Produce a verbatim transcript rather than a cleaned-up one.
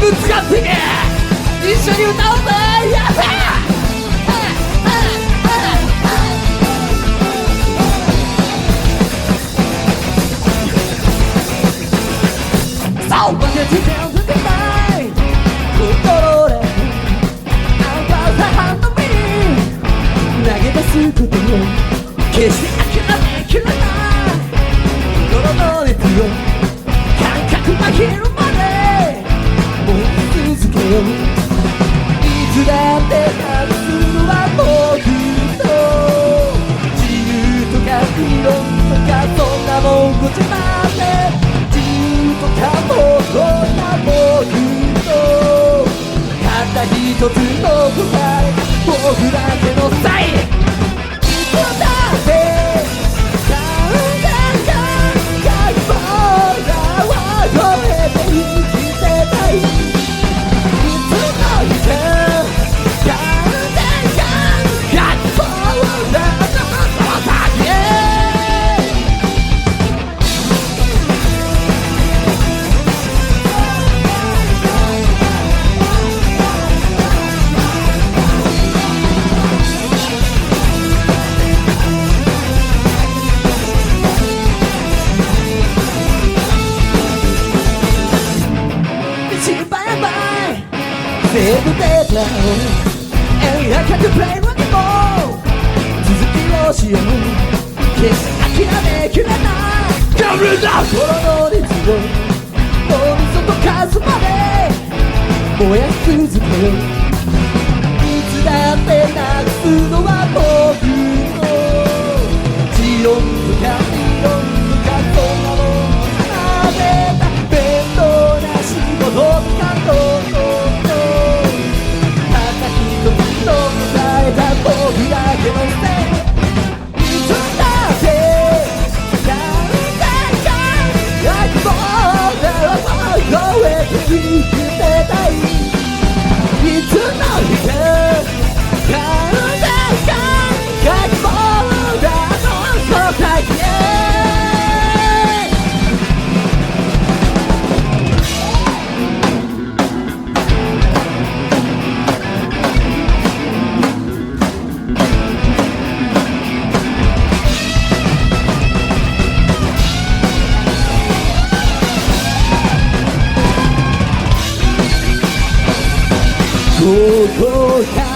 部使ってけ、一緒に歌おうぜ。やっそうバケツで打てない心でアンパーザハンドビー投げ出すことを決して諦めきれない心の熱を感覚が切るまでもう続けよう。いつだってなくすのは僕と自由とか理論とかそんなもんごちゃまで自由とかもそんな僕とたった一つの答え僕だけのサインいつだってセーブデータをエリアかくプレイロックも続きをしよう。決して諦めきれないガムだ心の熱を脳みそとかすまで燃やし続けよう。いつだってなくすのは僕の知論とか理論とかそんなもん離れた面倒な仕事とかどうぞ僕だけのせいいつだってなんだかあきぼうでは超えて生きてたいいつの日かなんだかあきぼうだのその先へここから